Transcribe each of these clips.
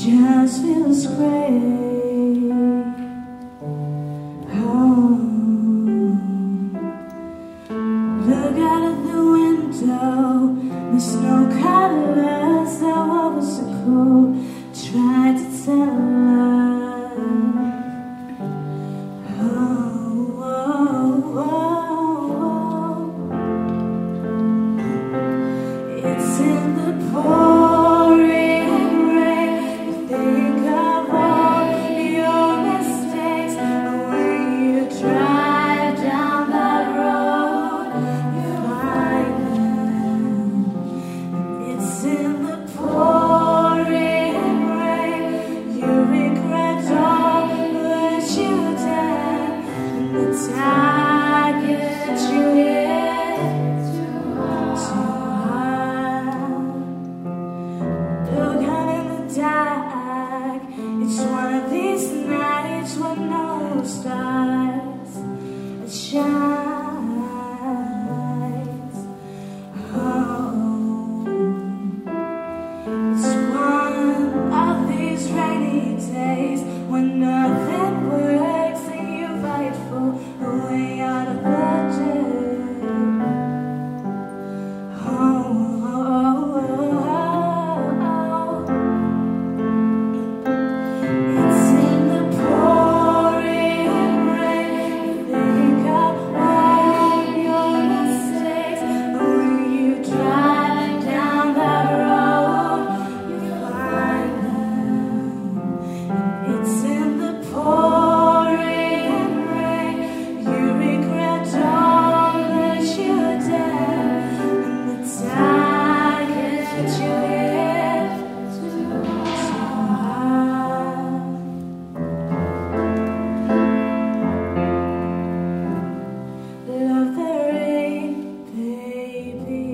just feels great. Oh, look out of the window, the snow colors that was so cold. Tried to tell her, oh, oh, oh. It's in the pouring rain. You think of all your mistakes, and when you drive down that road, you find them. It's in the pouring rain. You regret all that you did, and the target you hit too hard. Look out in the dark. It's one of these nights when no stars shines. Oh, it's one of these rainy days when nothing works and you fight for a way out of the day. Oh, oh, oh, oh. It's in the pouring rain. You think of all your mistakes, and when you drive down that road, you find them. It's in the pouring rain. You regret all that you did, and the target you hit too hard. Love the rain, baby.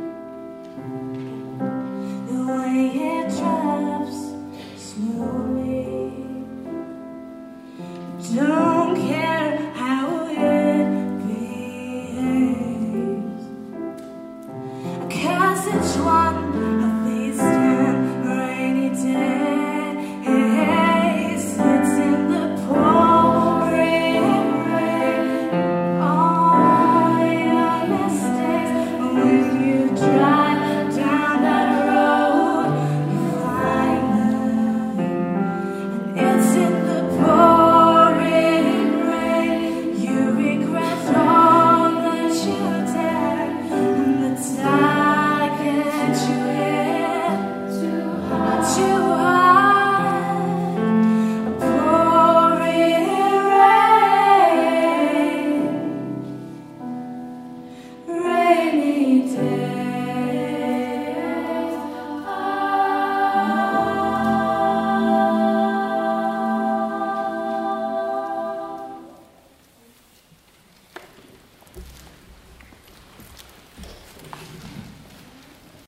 The way it drops slowly.